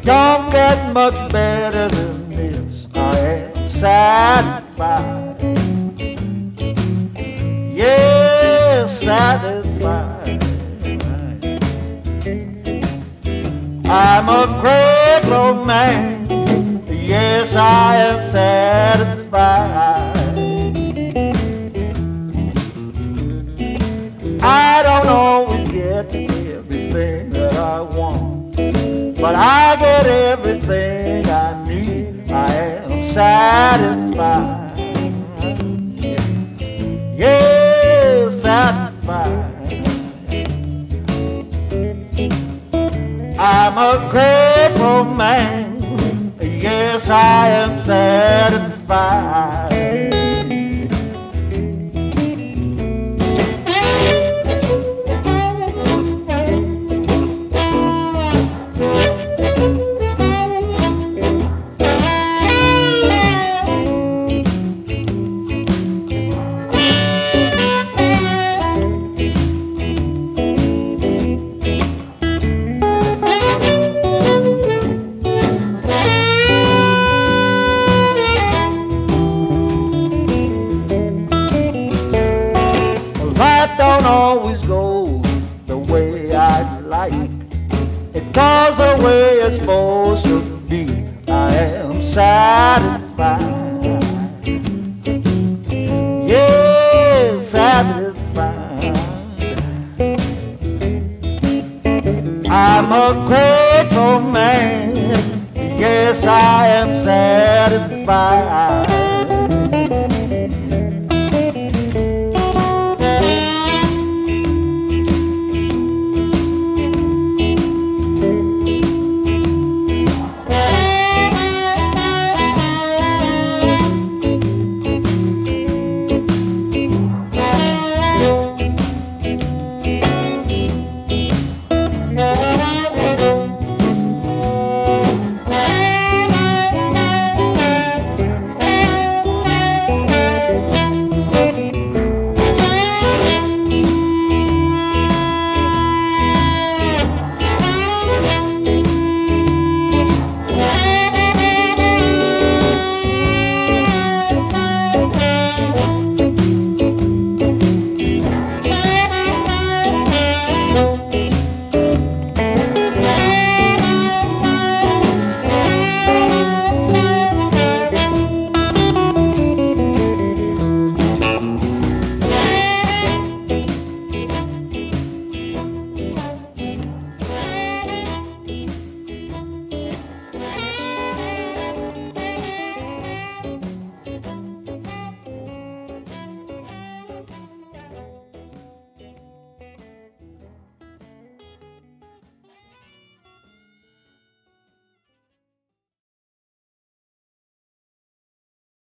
Don't get much better than this. I am satisfied. Yes, satisfied. I'm a grateful man. Yes, I am satisfied. I don't always get everything that I want, but I get everything I need. I am satisfied. Yes, satisfied. I'm a grateful man. Yes, I am satisfied. Life don't always go the way I'd like. It goes the way it's supposed to be. I am satisfied. Yes, satisfied. I'm a grateful man. Yes, I am satisfied.